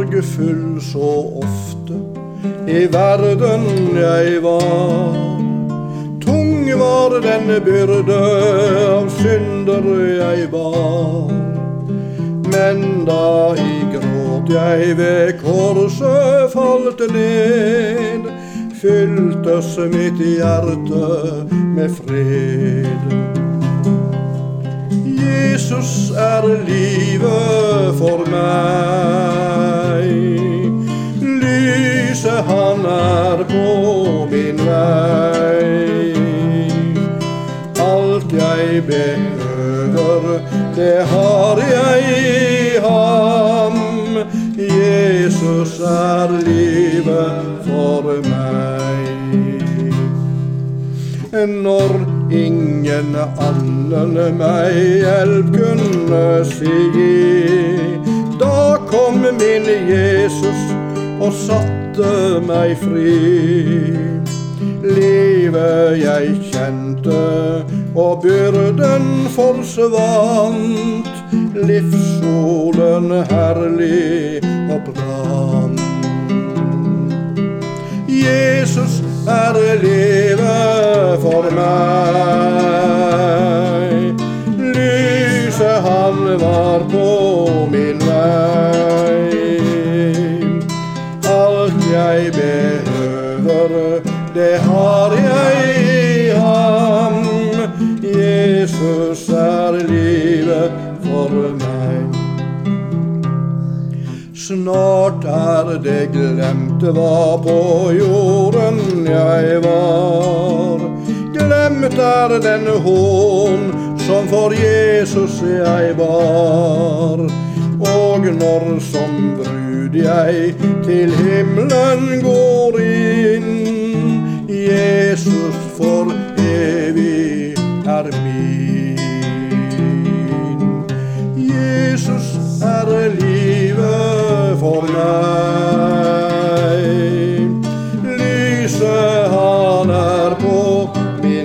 sorgfull så ofte I verden jeg var. Tung var denne byrde av synder jeg bar. Men da I gråt jeg ved korset falt ned, fylltes mitt hjerte med fred. Jesus livet for meg, lyset han på min vei. Alt jeg behøver, det har jeg I ham. Jesus livet for meg. Når ingen annen meg hjelp kunne si, da kom min Jesus og satte meg fri. Livet jeg kjente og byrden forsvant, livssolen herlig og brann. Jesus livet for meg, lyset han var på min vei. Alt jeg behøver, det har jeg I ham. Jesus livet for meg. Snart det glemt hva på jorden jeg var. Glemt den hån som for Jesus jeg bar. Og når som brud jeg til himmelen går inn, Jesus for evig min. Jesus livet for meg, lyset han på min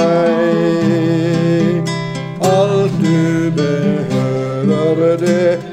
vei. Alt du behøver, det